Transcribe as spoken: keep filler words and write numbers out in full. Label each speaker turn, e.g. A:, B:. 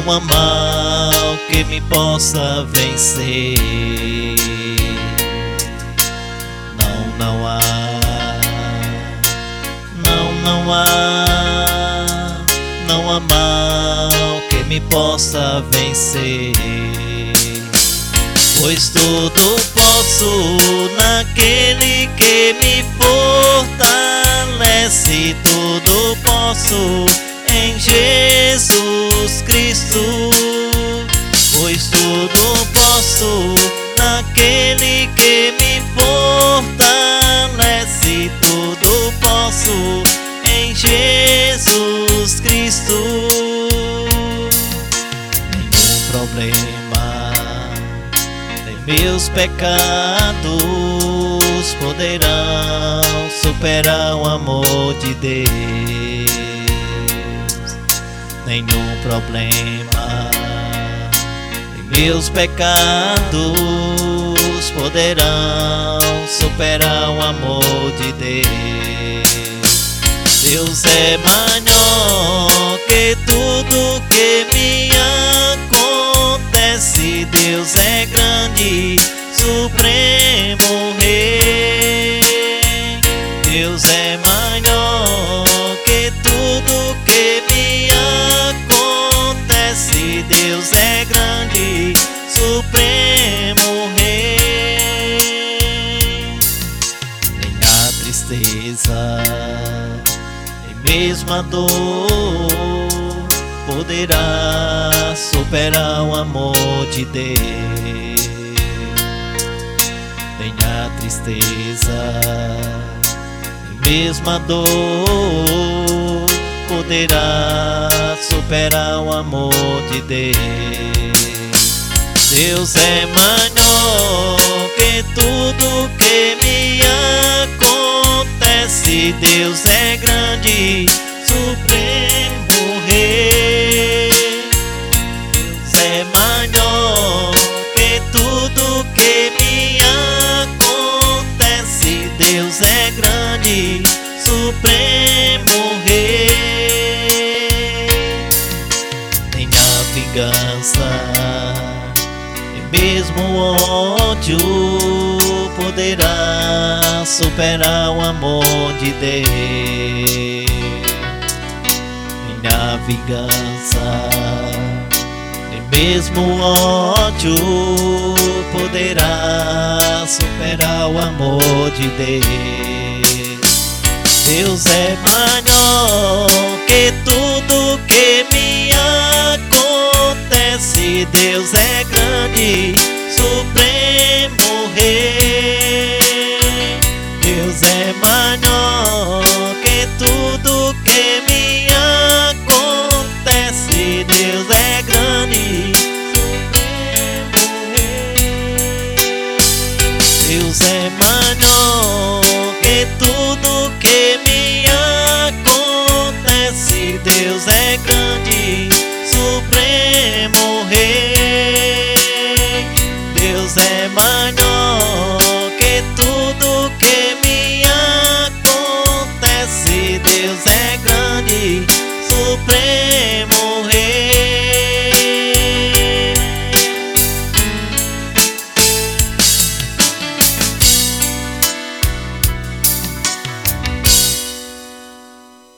A: Não há mal que me possa vencer. Não, não há. Não, não há. Não há mal que me possa vencer. Pois tudo posso naquele que me fortalece. Tudo posso em Jesus Cristo. Pois tudo posso naquele que me fortalece. Tudo posso em Jesus Cristo. Nenhum problema, nem meus pecados poderão superar o amor de Deus. Nenhum problema, nem meus pecados poderão superar o amor de Deus. Deus é maior que tudo que me acontece. Deus é grande, supremo Rei. Deus é maior que tudo que me acontece. Deus é grande, supremo Rei. Nem a tristeza, nem mesmo a dor poderá superar o amor de Deus. Nem a tristeza, nem mesmo a dor poderá superar o amor de Deus. Deus é maior que tudo que me acontece. Deus é grande, supremo Rei. Deus é maior que tudo que me acontece. Deus é grande, supremo Rei. Nem a vingança, nem mesmo o ódio poderá superar o amor de Deus. Nem a vingança, nem mesmo o ódio poderá superar o amor de Deus. Deus é maior que tudo que me acontece. Deus é grande, supremo Rei. Deus é maior que tudo que me acontece. Deus é grande, supremo Rei. Deus é maior que tudo que me acontece. Deus é grande, supremo Rei.